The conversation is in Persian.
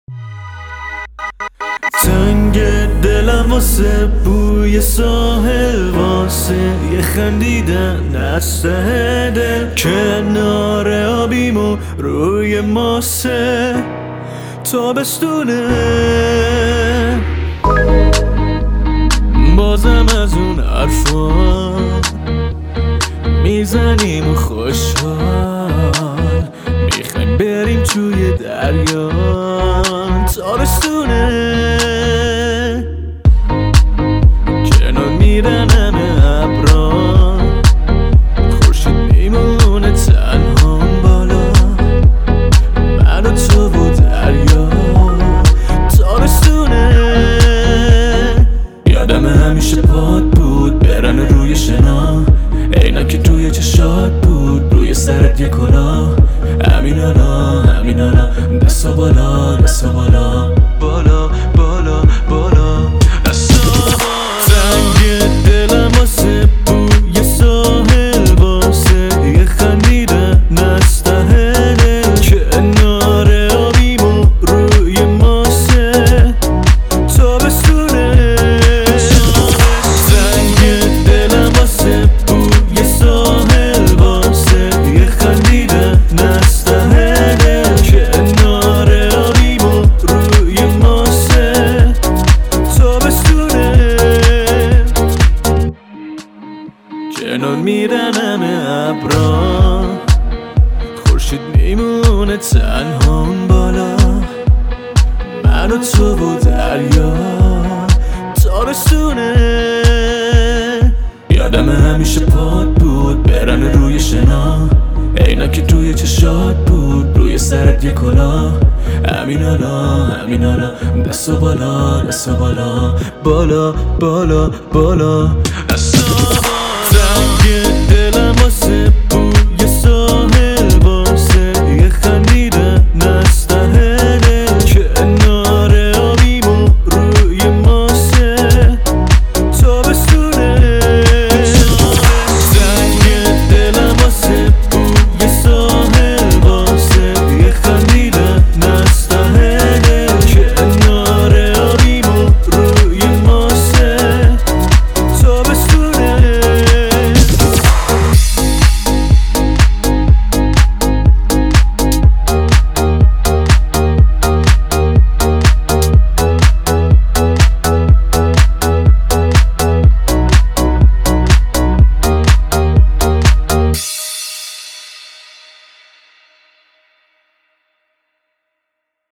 تنگ دلم واسه بوی ساحل، واسه یه خندیدن از ته دل. کنار آبیم و روی ماسه تابستونه، بازم از اون حرفا میزنیم و خوشحال میخوایم بریم توی دریا. تابستونه، کنار میرن همه ابرا، خورشید میمونه تنها بالا، من و تو و دریا. تابستونه، یادم همیشه پاد بود برن روی شنا، عینکی توی چشات بود، روی سرت یه کلاه. همینانا همینانا، دستا بالا دستا بالا، بالا بالا بالا دستا بالا. تنگ دلم واسه بوی ساحل، واسه یه خندیدن از ته دل. کنار آبیم و روی ماسه تابستونه، تنگ دلم واسه بوی ساحل، واسه یه خندیدن از ته دل. کنار آبیم و روی ماسه تابستونه، کنار میرن همه ابرا، خورشید میمونه تنها اون بالا، من و تو و دریا. تابستونه، یادم همیشه پاد بود برن روی شنا، عینکی توی چشات بود، روی سرت یه کلاه. همینانا همینانا، دستا بالا دستا بالا، بالا بالا بالا دستا.